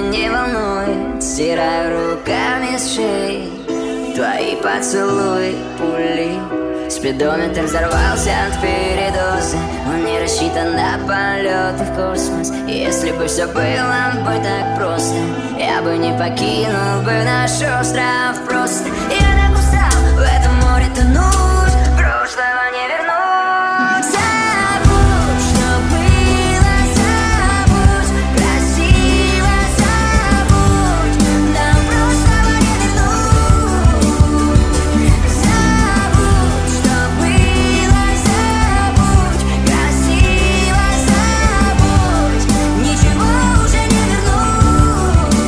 не волнует. Стираю руками с шеи твои поцелуи, пули. Спидометр взорвался от передоза. Он не рассчитан на полеты в космос. Если бы все было бы так просто, я бы не покинул бы наш остров просто. Я так устал в этом море тонуть, прошлого не вернуть. Забудь, что было, забудь, красиво забудь, нам прошлого не вернуть. Забудь, что было, забудь, красиво забудь, ничего уже не вернуть.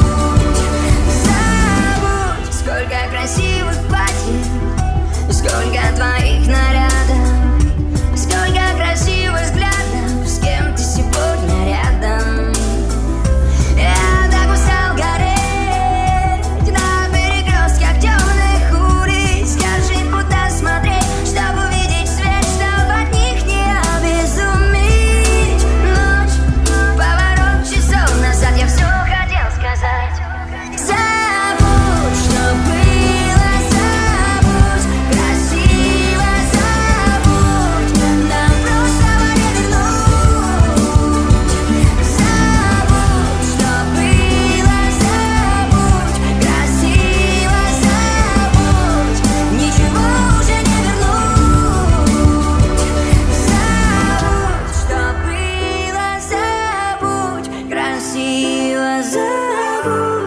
Забудь, сколько красивых платьев, сколько твоих нарядов, сколько красивых взглядов, с кем ты сегодня рядом. Я так устал гореть на перекрестках темных улиц. Скажи, куда смотреть, чтобы увидеть свет, чтоб от них не обезуметь. Ночь, поворот часов назад, я все хотел сказать. Забудь, что было, забудь, красиво забудь, нам прошлого не вернуть. Забудь, что было, забудь, красиво забудь, ничего уже не вернуть. Забудь, что было, забудь, красиво забудь.